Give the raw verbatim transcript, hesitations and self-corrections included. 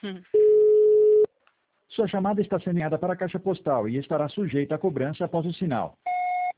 Sua chamada está sendo enviada para a caixa postal e estará sujeita a cobrança após o sinal.